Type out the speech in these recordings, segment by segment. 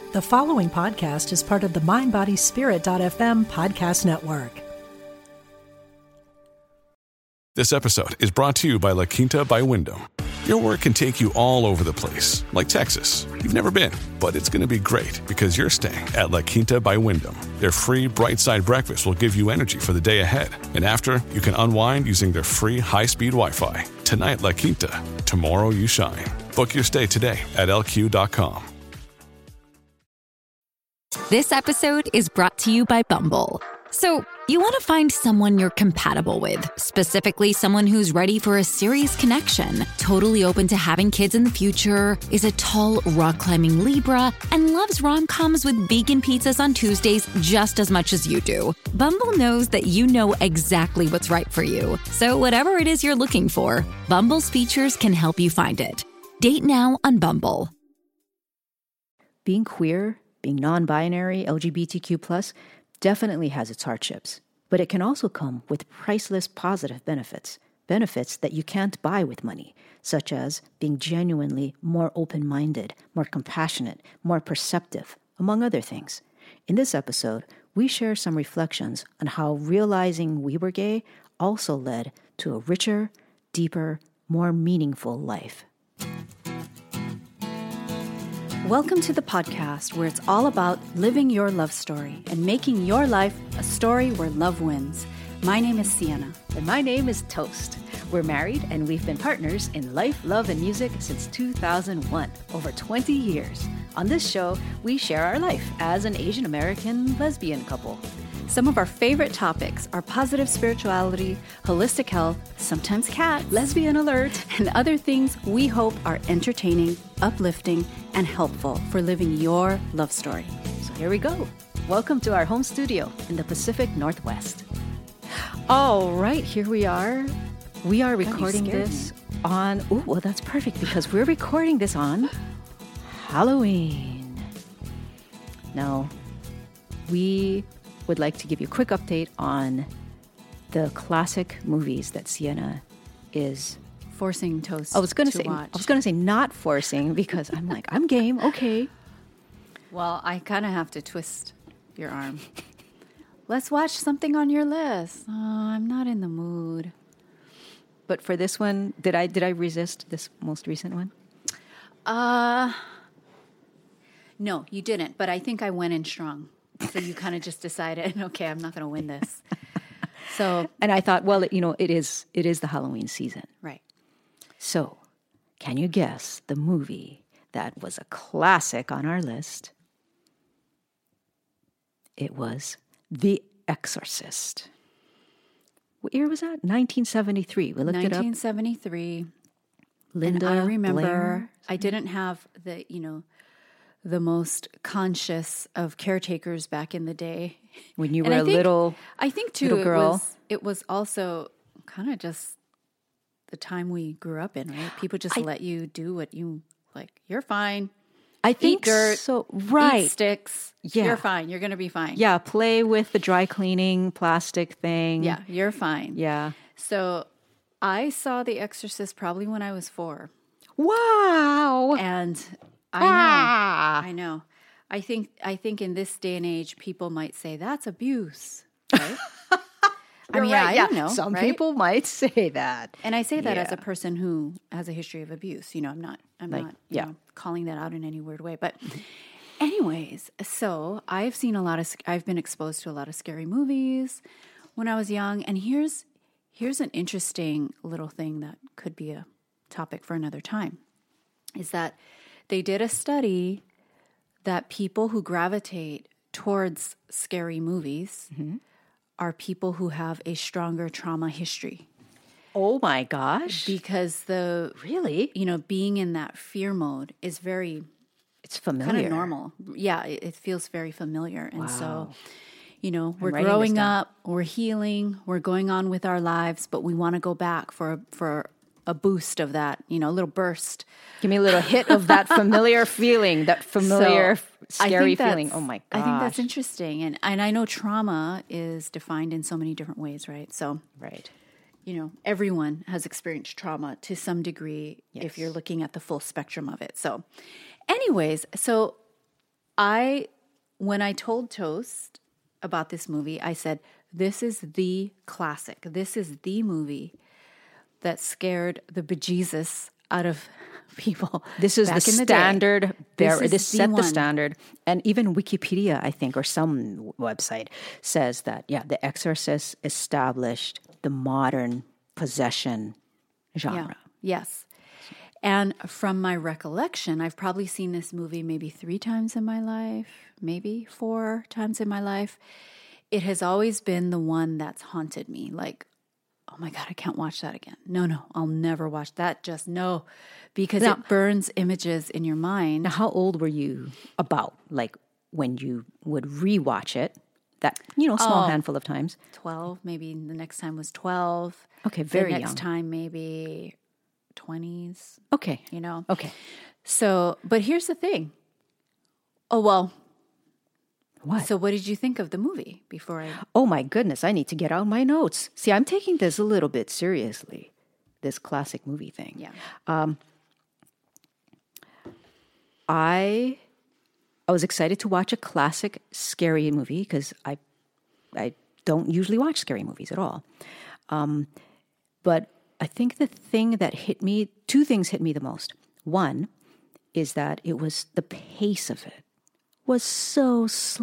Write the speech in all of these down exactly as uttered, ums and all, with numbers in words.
The following podcast is part of the mind body spirit dot f m podcast network. This episode is brought to you by La Quinta by Wyndham. Your work can take you all over the place, like Texas. You've never been, but it's going to be great because you're staying at La Quinta by Wyndham. Their free Bright Side breakfast will give you energy for the day ahead. And after, you can unwind using their free high-speed Wi-Fi. Tonight, La Quinta. Tomorrow, you shine. Book your stay today at L Q dot com. This episode is brought to you by Bumble. So, you want to find someone you're compatible with, specifically someone who's ready for a serious connection, totally open to having kids in the future, is a tall, rock-climbing Libra, and loves rom-coms with vegan pizzas on Tuesdays just as much as you do. Bumble knows that you know exactly what's right for you. So whatever it is you're looking for, Bumble's features can help you find it. Date now on Bumble. Being queer, being non-binary, L G B T Q plus, definitely has its hardships, but it can also come with priceless positive benefits, benefits that you can't buy with money, such as being genuinely more open-minded, more compassionate, more perceptive, among other things. In this episode, we share some reflections on how realizing we were gay also led to a richer, deeper, more meaningful life. Welcome to the podcast where it's all about living your love story and making your life a story where love wins. My name is Sienna. And my name is Toast. We're married and we've been partners in life, love, and music since two thousand one, over twenty years. On this show, we share our life as an Asian American lesbian couple. Some of our favorite topics are positive spirituality, holistic health, sometimes cats, lesbian alert, and other things we hope are entertaining, uplifting, and helpful for living your love story. So here we go. Welcome to our home studio in the Pacific Northwest. All right, here we are. We are recording this me. on... Oh, well, that's perfect because we're recording this on Halloween. Now, we would like to give you a quick update on the classic movies that Sienna is forcing Toast. I was going to say watch. I was going to say not forcing because I'm like I'm game. Okay. Well, I kind of have to twist your arm. Let's watch something on your list. Oh, I'm not in the mood. But for this one, did I did I resist this most recent one? Uh No, you didn't, but I think I went in strong. So you kind of just decided, okay, I'm not going to win this. So, and I thought, well, you know, it is it is the Halloween season. Right. So, can you guess the movie that was a classic on our list? It was The Exorcist. What year was that? nineteen seventy-three. We looked it up. nineteen seventy-three. Linda and I remember Blair. I didn't have the, you know, the most conscious of caretakers back in the day. When you and were I a think, little I think too, little girl. It was, it was also kind of just the time we grew up in, right? People just I, let you do what you like. You're fine. I think eat dirt, so. Right. Eat sticks. Yeah. You're fine. You're going to be fine. Yeah. Play with the dry cleaning plastic thing. Yeah. You're fine. Yeah. So I saw The Exorcist probably when I was four. Wow. And I know. Ah. I know. I think I think in this day and age, people might say that's abuse, right? I mean, right, yeah, yeah, I know. Some right? people might say that, and I say that yeah. as a person who has a history of abuse. You know, I'm not. I'm like, not. Yeah. Know, calling that out in any weird way. But, anyways, so I've seen a lot of. I've been exposed to a lot of scary movies when I was young, and here's here's an interesting little thing that could be a topic for another time. Is that they did a study that people who gravitate towards scary movies mm-hmm. are people who have a stronger trauma history. Oh my gosh. Because the really, you know, being in that fear mode is very it's familiar. Kind of normal. Yeah, it, it feels very familiar. And wow. so, you know, we're I'm growing up, we're healing, we're going on with our lives, but we want to go back for for a boost of that, you know, a little burst. Give me a little hit of that familiar feeling, that familiar, so, scary feeling. Oh my gosh. I think that's interesting. And and I know trauma is defined in so many different ways, right? So, right. You know, everyone has experienced trauma to some degree yes. if you're looking at the full spectrum of it. So, anyways, so I, when I told Toast about this movie, I said, this is the classic. This is the movie that scared the bejesus out of people. This is back the in the standard. day. This, This this is the set the one. standard. And even Wikipedia, I think, or some website says that, yeah, The Exorcist established the modern possession genre. Yeah. Yes. And from my recollection, I've probably seen this movie maybe three times in my life, maybe four times in my life. It has always been the one that's haunted me. Like, oh my God, I can't watch that again. No, no, I'll never watch that. Just no, because Now- it burns images in your mind. Now, how old were you about, like, when you would rewatch it? That, you know, small Oh. handful of times. twelve, maybe the next time was twelve. Okay, very The next young. time, maybe twenties, Okay. you know? Okay. So, but here's the thing. Oh, well. What? So what did you think of the movie before I... Oh my goodness, I need to get out my notes. See, I'm taking this a little bit seriously, this classic movie thing. Yeah. I I was excited to watch a classic scary movie because I I don't usually watch scary movies at all. Um, but I think the thing that hit me, two things hit me the most. One is that it was the pace of it was so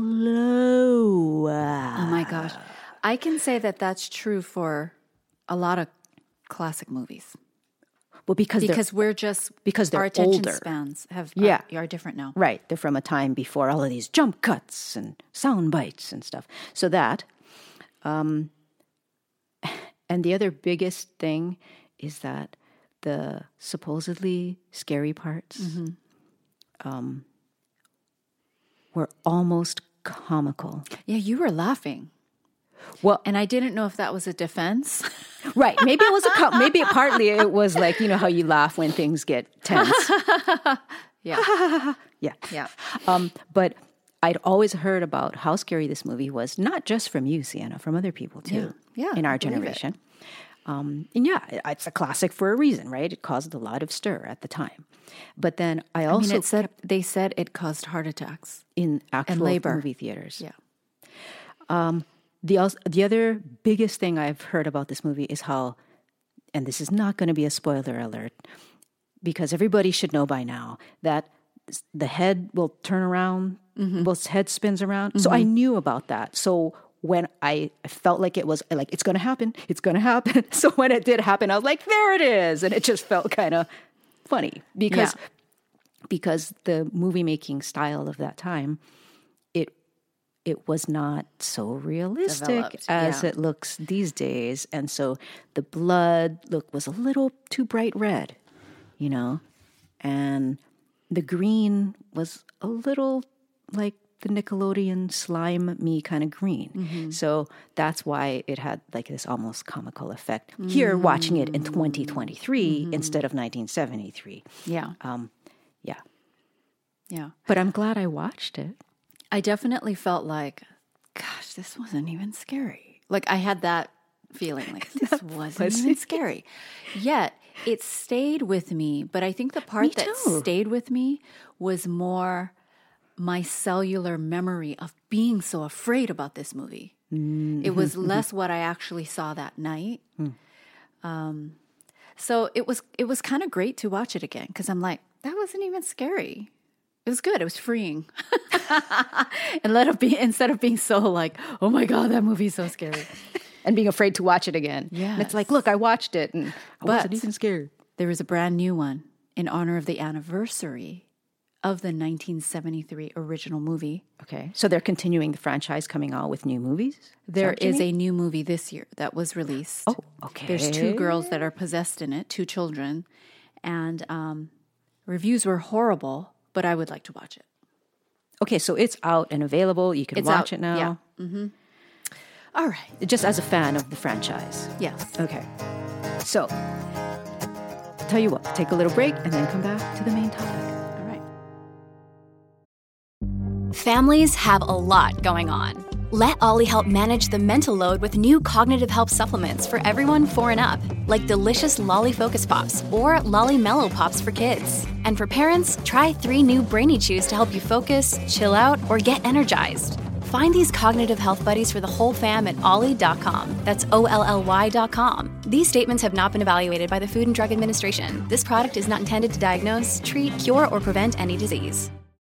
slow. Oh my gosh. I can say that that's true for a lot of classic movies. Well, because they're- Because we're just... because they're our attention older. spans have Yeah. are, are different now. Right. They're from a time before all of these jump cuts and sound bites and stuff. So that, um, and the other biggest thing is that the supposedly scary parts um, were almost comical. Yeah, you were laughing. Well, And I didn't know if that was a defense. right. Maybe it was a co- maybe partly it was like, you know how you laugh when things get tense. Yeah. Yeah. Yeah. Um, but I'd always heard about how scary this movie was, not just from you, Sienna, from other people too. Yeah. Yeah, in I our believe it. generation. Um, and yeah, it- it's a classic for a reason, right? It caused a lot of stir at the time. But then I I also mean, it said, they said it caused heart attacks. in actual labor. movie theaters. Yeah. The als- the other biggest thing I've heard about this movie is how, and this is not going to be a spoiler alert, because everybody should know by now that s- the head will turn around, both head spins around. So I knew about that. So when I, I felt like it was like it's going to happen, it's going to happen. So when it did happen, I was like, there it is, and it just felt kind of funny because Yeah. because the movie making style of that time, it it was not so realistic Developed, as yeah. it looks these days. And so the blood look was a little too bright red, you know, and the green was a little like the Nickelodeon slime me kind of green. Mm-hmm. So that's why it had like this almost comical effect. Here, watching it in twenty twenty-three Mm-hmm. instead of nineteen seventy-three. Yeah. Um, yeah. Yeah. But I'm glad I watched it. I definitely felt like, gosh, this wasn't even scary. Like I had that feeling like this wasn't was even it? scary. Yet it stayed with me. But I think the part Me that too. stayed with me was more my cellular memory of being so afraid about this movie. It was less what I actually saw that night. Um, so it was it was kind of great to watch it again because I'm like, that wasn't even scary. It was good. It was freeing. and let it be instead of being so like, oh my God, that movie's so scary. And being afraid to watch it again. And it's like, Yes. look, I watched it and I wasn't But- even scared. There was a brand new one in honor of the anniversary of the nineteen seventy-three original movie. Okay. So they're continuing the franchise, coming out with new movies? There what you is mean? a new movie this year that was released. Oh, okay. There's two girls that are possessed in it, two children, and um, reviews were horrible, but I would like to watch it. Okay, so it's out and available. You can It's watch out, it now. yeah. Mm-hmm. All right. Just as a fan of the franchise. Yes. Okay. So, tell you what, take a little break and then come back to the main topic. All right. Families have a lot going on. Let Ollie help manage the mental load with new cognitive help supplements for everyone four and up, like delicious Lolly Focus Pops or Lolly Mellow Pops for kids. And for parents, try three new Brainy Chews to help you focus, chill out, or get energized. Find these cognitive health buddies for the whole fam at ollie dot com. That's O L L Y dot com. These statements have not been evaluated by the Food and Drug Administration. This product is not intended to diagnose, treat, cure, or prevent any disease.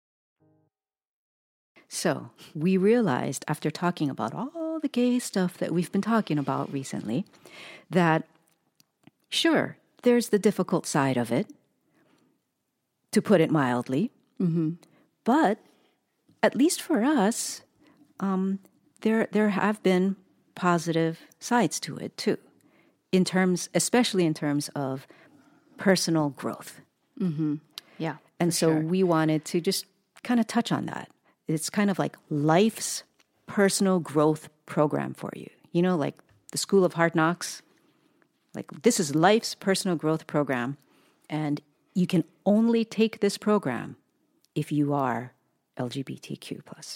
So we realized after talking about all the gay stuff that we've been talking about recently, that sure, there's the difficult side of it, to put it mildly. Mm-hmm. But at least for us, um, there there have been positive sides to it too, in terms, especially in terms of personal growth. Mm-hmm. Yeah, and so sure. we wanted to just kind of touch on that. It's kind of like life's personal growth program for you. You know, like the School of Hard Knocks. Like this is life's personal growth program. And you can only take this program if you are L G B T Q plus.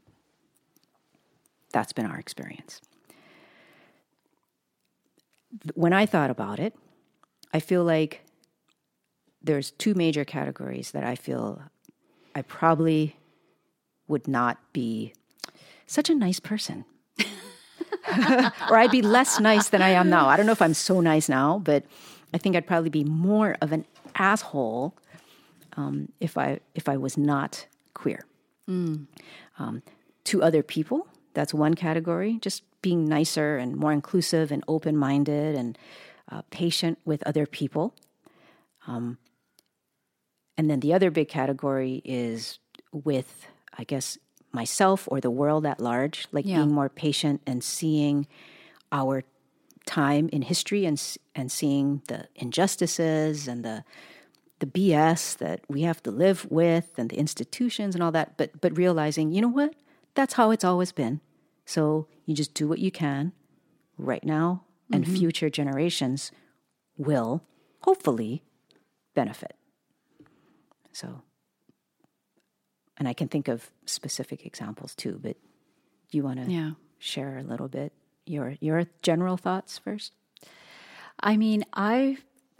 That's been our experience. When I thought about it, I feel like there's two major categories that I feel I probably would not be such a nice person. Or I'd be less nice than I am now. I don't know if I'm so nice now, but I think I'd probably be more of an asshole um, if I if I was not queer. Mm. Um, to other people, that's one category, just being nicer and more inclusive and open-minded and uh, patient with other people. Um, and then the other big category is with, I guess, myself or the world at large, like yeah. being more patient and seeing our time in history and and seeing the injustices and the the B S that we have to live with and the institutions and all that, but but realizing, you know what? That's how it's always been. So you just do what you can right now, and mm-hmm. future generations will hopefully benefit. So, and I can think of specific examples too, but do you want to yeah. share a little bit your your general thoughts first? I mean, I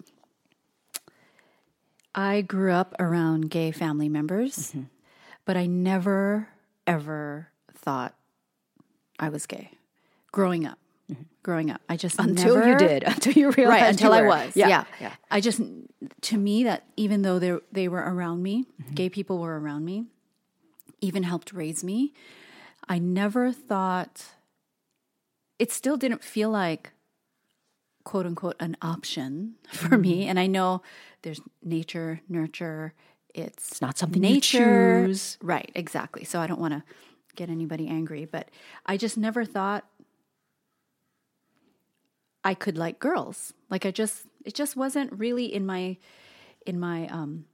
I grew up around gay family members, mm-hmm. but I never, ever thought I was gay growing up. Mm-hmm. Growing up, I just until never, you did, until you realized, right? Until you I were. was, yeah. yeah. yeah. I just, to me, that even though they they were around me, mm-hmm. gay people were around me, even helped raise me, I never thought. It still didn't feel like, quote unquote, an option for mm-hmm. me. And I know there's nature, nurture. It's, it's not something nature, you choose, right? Exactly. So I don't want to get anybody angry, but I just never thought I could like girls. Like I just, it just wasn't really in my, in my, um,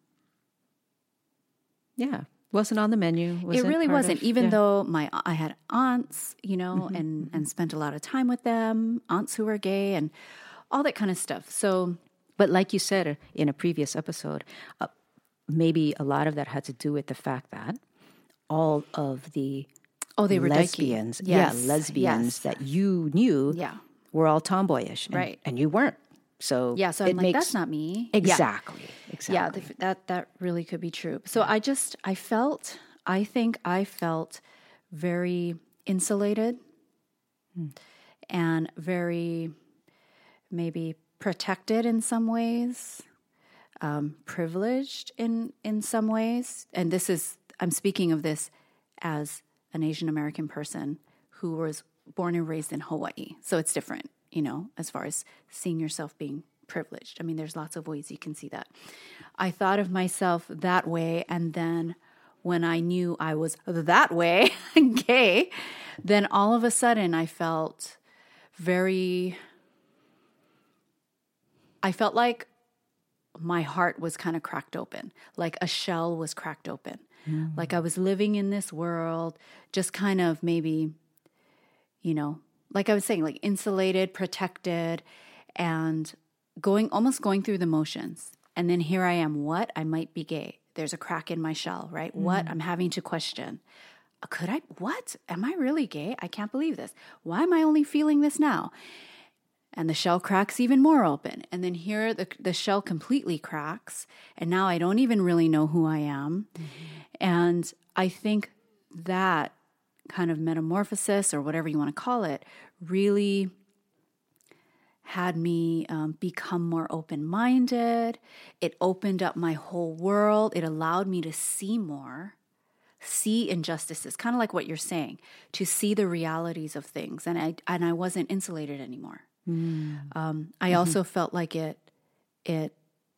yeah, wasn't on the menu. Wasn't it really wasn't, of, even yeah. though my, I had aunts, you know, mm-hmm, and, mm-hmm. and spent a lot of time with them, aunts who were gay and all that kind of stuff. So, but like you said in a previous episode, uh, maybe a lot of that had to do with the fact that all of the oh, they were lesbians, yes. yeah, lesbians yes. that you knew, yeah. were all tomboyish, and, right? And you weren't. So yeah, so it I'm like, makes, that's not me. Exactly, yeah. exactly. Yeah, th- that that really could be true. So I just, I felt, I think I felt very insulated hmm. and very maybe protected in some ways, um, privileged in in some ways. And this is, I'm speaking of this as an Asian American person who was born and raised in Hawaii. So it's different, you know, as far as seeing yourself being privileged. I mean, there's lots of ways you can see that. I thought of myself that way, and then when I knew I was that way, gay, then all of a sudden I felt very, I felt like my heart was kind of cracked open, like a shell was cracked open. Mm. Like I was living in this world, just kind of maybe, you know, like I was saying, like insulated, protected, and going, almost going through the motions. And then here I am, what? I might be gay. There's a crack in my shell, right? Mm. What? I'm having to question. could I, what? Am I really gay? I can't believe this. Why am I only feeling this now? And the shell cracks even more open. And then here the, the shell completely cracks. And now I don't even really know who I am. Mm-hmm. And I think that kind of metamorphosis, or whatever you want to call it, really had me um, become more open-minded. It opened up my whole world. It allowed me to see more, see injustices, kind of like what you're saying, to see the realities of things. And I and I wasn't insulated anymore. Mm. Um, I mm-hmm. also felt like it it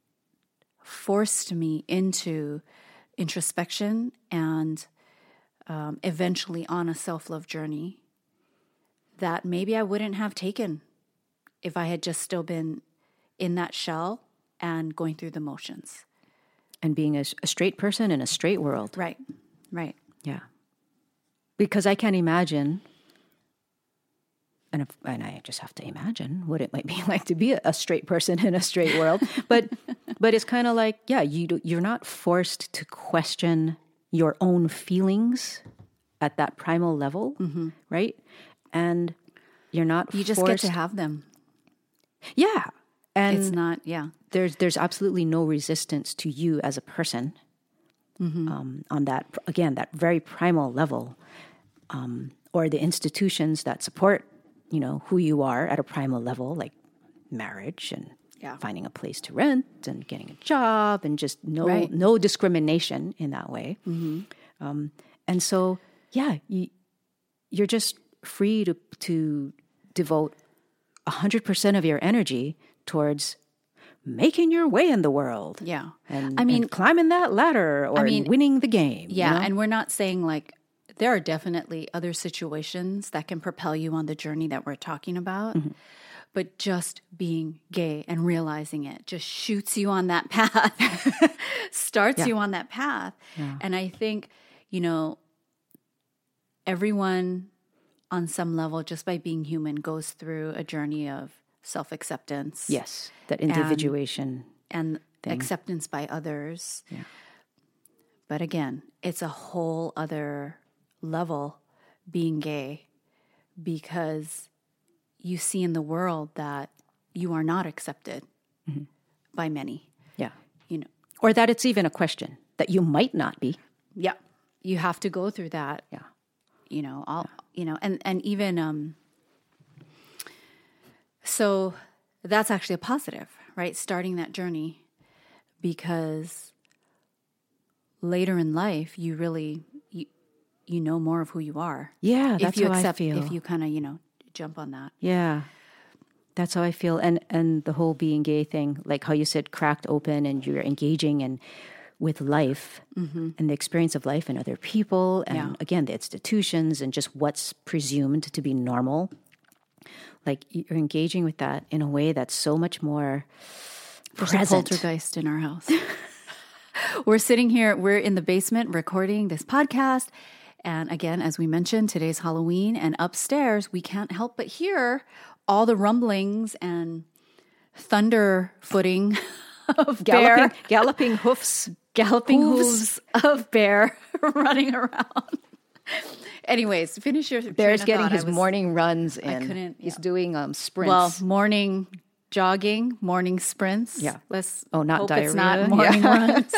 forced me into introspection and um, eventually on a self-love journey that maybe I wouldn't have taken if I had just still been in that shell and going through the motions. And being a, a straight person in a straight world. Right, right. Yeah. Because I can't imagine, and, if, and I just have to imagine what it might be like to be a, a straight person in a straight world. But but it's kind of like, yeah, you do, you're not forced to question your own feelings at that primal level, mm-hmm. right? And you're not You just forced, get to have them. Yeah. And it's not, yeah. There's there's absolutely no resistance to you as a person mm-hmm. um, on that, again, that very primal level, um, or the institutions that support, you know, who you are at a primal level, like marriage and yeah. finding a place to rent and getting a job and just no right. no discrimination in that way. Mm-hmm. Um, and so, yeah, you, you're just free to to devote one hundred percent of your energy towards making your way in the world. Yeah. And, I mean, and climbing that ladder or I mean, winning the game. Yeah. You know? And we're not saying like, there are definitely other situations that can propel you on the journey that we're talking about. Mm-hmm. But just being gay and realizing it just shoots you on that path, starts yeah. you on that path. Yeah. And I think, you know, everyone on some level, just by being human, goes through a journey of self-acceptance. Yes, that individuation. And, and acceptance by others. Yeah. But again, it's a whole other level being gay, because you see in the world that you are not accepted mm-hmm. by many. Yeah. You know, or that it's even a question that you might not be. Yeah. You have to go through that. Yeah. You know, all, yeah. you know, and, and even, um, so that's actually a positive, right? Starting that journey, because later in life, you really, you, you know more of who you are. Yeah, that's if you how accept, I feel. If you kind of, you know, jump on that. Yeah, that's how I feel. And, and the whole being gay thing, like how you said, cracked open and you're engaging and with life mm-hmm. and the experience of life and other people. And yeah. again, the institutions and just what's presumed to be normal. Like you're engaging with that in a way that's so much more There's present. a poltergeist in our house. We're sitting here, we're in the basement recording this podcast. And again, as we mentioned, today's Halloween, and upstairs, we can't help but hear all the rumblings and thunder footing of galloping, bear. galloping hoofs, galloping hooves. hooves of bear running around. Anyways, finish your Bear's getting thought. his was, morning runs in. I couldn't. He's yeah. doing um, sprints. Well, morning jogging, morning sprints. Yeah. Let's oh, not hope diarrhea. It's not morning yeah. runs.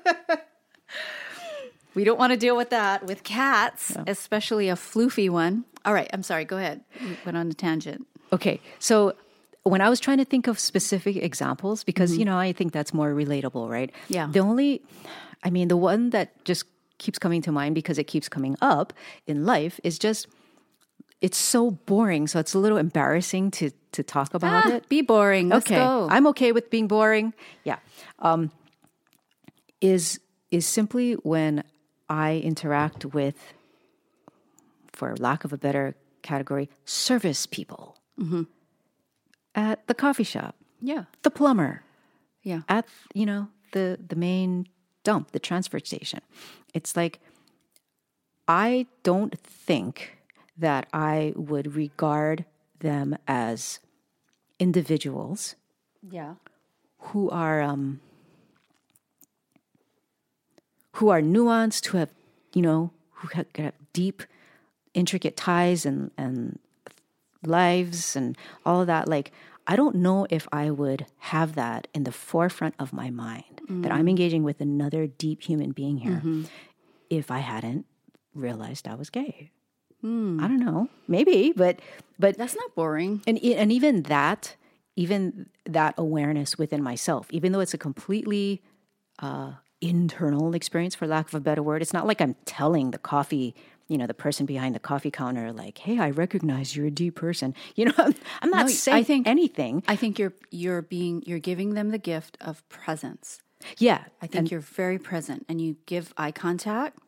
We don't want to deal with that with cats, yeah. especially a floofy one. All right, I'm sorry. Go ahead. We went on a tangent. Okay, so when I was trying to think of specific examples, because mm-hmm. you know I think that's more relatable, right? Yeah. The only, I mean, the one that just keeps coming to mind because it keeps coming up in life is just, it's so boring. So it's a little embarrassing to to talk about ah, it. Be boring. Let's okay. go. I'm okay with being boring. Yeah. Um, is is simply when I interact with, for lack of a better category, service people mm-hmm. at the coffee shop. Yeah. The plumber. Yeah. At, you know, the the main dump, the transfer station. It's like, I don't think that I would regard them as individuals yeah. who are um, who are nuanced, who have, you know, who have got deep, intricate ties and, and lives and all of that. Like, I don't know if I would have that in the forefront of my mind, mm. that I'm engaging with another deep human being here, mm-hmm. if I hadn't realized I was gay. Mm. I don't know, maybe, but but that's not boring. And and even that, even that awareness within myself, even though it's a completely uh, internal experience, for lack of a better word, it's not like I'm telling the coffee, you know, the person behind the coffee counter, like, "Hey, I recognize you're a deep person." You know, I'm, I'm not no, saying I think, anything. I think you're you're being you're giving them the gift of presence. Yeah, I think and, you're very present, and you give eye contact.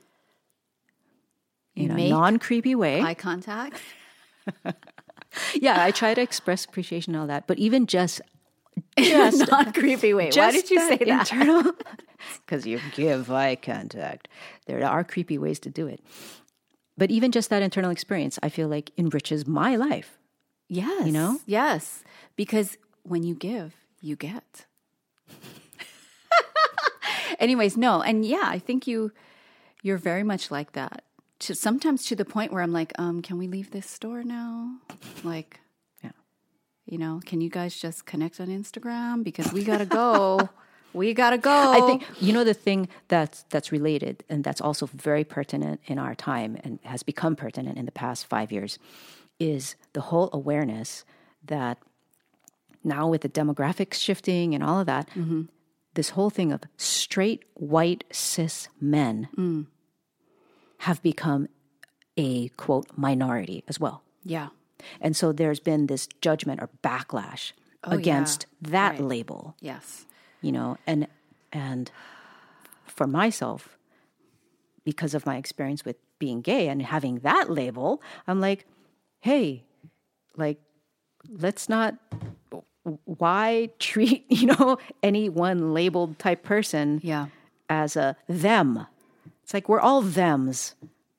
In a non-creepy way. Eye contact. Yeah, I try to express appreciation and all that. But even just... just non-creepy way. Why did you that say that? Internal, because you give eye contact. There are creepy ways to do it. But even just that internal experience, I feel like enriches my life. Yes. You know? Yes. Because when you give, you get. Anyways, no. And yeah, I think you, you're very much like that. To, sometimes to the point where I'm like, um, can we leave this store now? Like, yeah, you know, can you guys just connect on Instagram? Because we got to go. we got to go. I think, you know, the thing that's, that's related and that's also very pertinent in our time and has become pertinent in the past five years is the whole awareness that now with the demographics shifting and all of that, mm-hmm. this whole thing of straight, white, cis men mm. have become a, quote, minority as well. Yeah. And so there's been this judgment or backlash oh, against yeah. that right. label. Yes. You know, and and for myself, because of my experience with being gay and having that label, I'm like, hey, like, let's not, why treat, you know, any one labeled type person yeah. as a them? It's like we're all thems.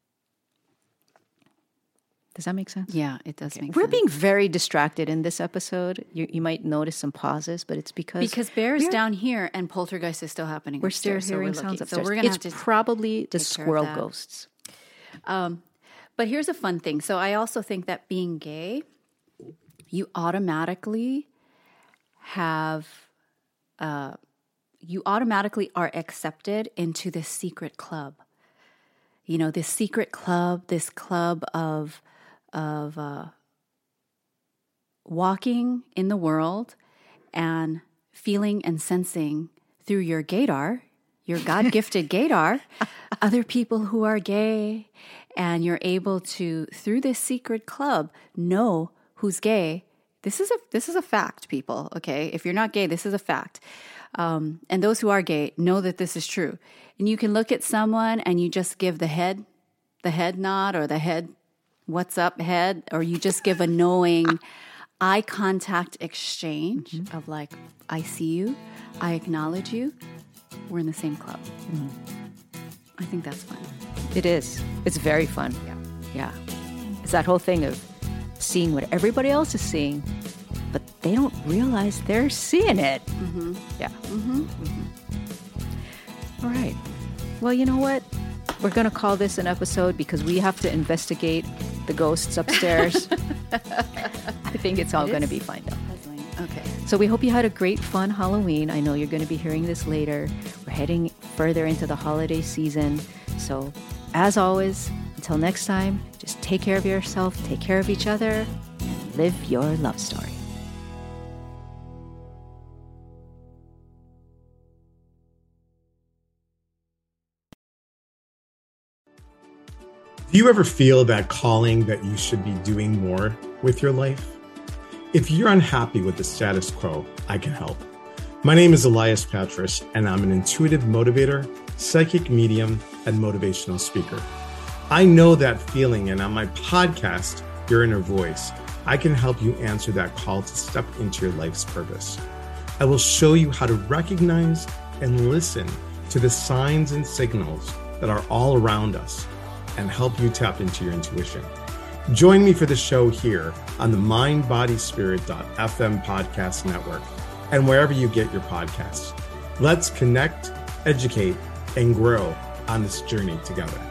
Does that make sense? Yeah, it does okay. make We're sense. We're being very distracted in this episode. You, you might notice some pauses, but it's because... Because Bear's down here and Poltergeist is still happening We're upstairs, still hearing so we're sounds looking. upstairs. So we're gonna it's have to probably the squirrel ghosts. Um, but here's a fun thing. So I also think that being gay, you automatically have... Uh, you automatically are accepted into this secret club. You know, this secret club, this club of... of uh, walking in the world and feeling and sensing through your gaydar, your God-gifted gaydar, other people who are gay, and you're able to, through this secret club, know who's gay. This is a this is a fact, people, okay? If you're not gay, this is a fact. Um, and those who are gay know that this is true. And you can look at someone and you just give the head, the head nod or the head what's up head, or you just give a knowing eye contact exchange mm-hmm. of like, I see you, I acknowledge you, we're in the same club. Mm-hmm. I think that's fun. It is. It's very fun. Yeah. Yeah. It's that whole thing of seeing what everybody else is seeing, but they don't realize they're seeing it. Mm-hmm. Yeah. Mm-hmm. Mm-hmm. All right. Well, you know what? We're going to call this an episode because we have to investigate the ghosts upstairs. I think it's all it going to be fine, though. Okay. So we hope you had a great, fun Halloween. I know you're going to be hearing this later. We're heading further into the holiday season. So as always, until next time, just take care of yourself, take care of each other, and live your love story. Do you ever feel that calling that you should be doing more with your life? If you're unhappy with the status quo, I can help. My name is Elias Patras, and I'm an intuitive motivator, psychic medium, and motivational speaker. I know that feeling, and on my podcast, Your Inner Voice, I can help you answer that call to step into your life's purpose. I will show you how to recognize and listen to the signs and signals that are all around us and help you tap into your intuition. Join me for the show here on the mind body spirit dot f m podcast network and wherever you get your podcasts. Let's connect, educate, and grow on this journey together.